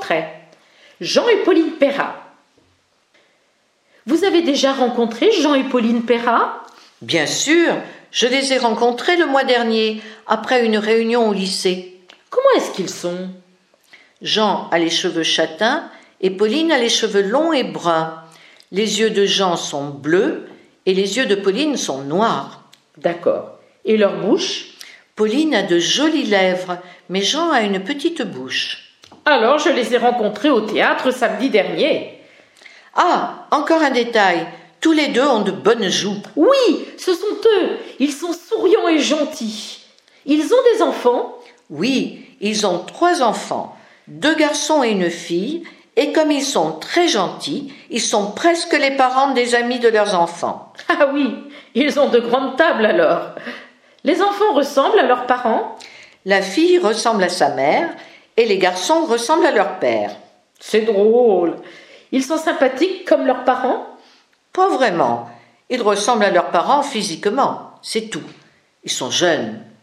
portraits. Jean et Pauline Perrat. Vous avez déjà rencontré Jean et Pauline Perrat? Bien sûr, je les ai rencontrés le mois dernier, après une réunion au lycée. Comment est-ce qu'ils sont? Jean a les cheveux châtains et Pauline a les cheveux longs et bruns. Les yeux de Jean sont bleus et les yeux de Pauline sont noirs. D'accord. Et leur bouche? Pauline a de jolies lèvres, mais Jean a une petite bouche. Alors je les ai rencontrés au théâtre samedi dernier. Ah, encore un détail. Tous les deux ont de bonnes joues. Oui, ce sont eux. Ils sont souriants et gentils. Ils ont des enfants? Oui, ils ont 3 enfants, 2 garçons et une fille, et comme ils sont très gentils, ils sont presque les parents des amis de leurs enfants. Ah oui, ils ont de grandes tables alors. Les enfants ressemblent à leurs parents? La fille ressemble à sa mère et les garçons ressemblent à leur père. C'est drôle. Ils sont sympathiques comme leurs parents? Pas vraiment. Ils ressemblent à leurs parents physiquement, c'est tout. Ils sont jeunes.